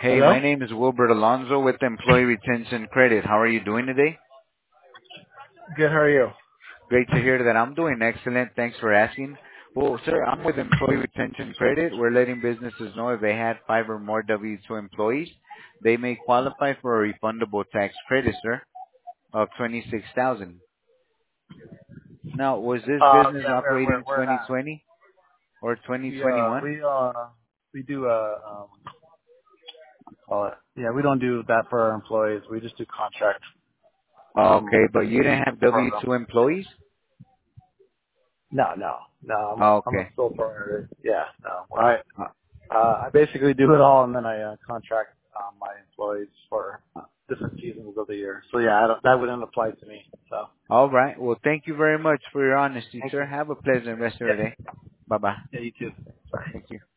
Hey, Hello? my name is Wilbert Alonso with Employee Retention Credit. How are you doing today? Good, how are you? Great to hear that. I'm doing excellent. Thanks for asking. Well, sir, I'm with Employee Retention Credit. We're letting businesses know if they had 5 or more W-2 employees, they may qualify for a refundable tax credit, sir, of 26,000. Now, was this business Yeah, operating we're not. 2020 or 2021? We do, call it. Yeah, we don't do that for our employees. We just do contract, Okay, but you didn't have program. W-2 employees? No, I'm a Okay. sole proprietor. Yeah, no. I basically do it all and then I, contract, my employees for different seasons of the year. So yeah, that wouldn't apply to me. So, All right. Well, thank you very much for your honesty, thank sir. you. Have a pleasant rest of Yeah. your day. Bye-bye. Yeah, you too. Bye. Thank you.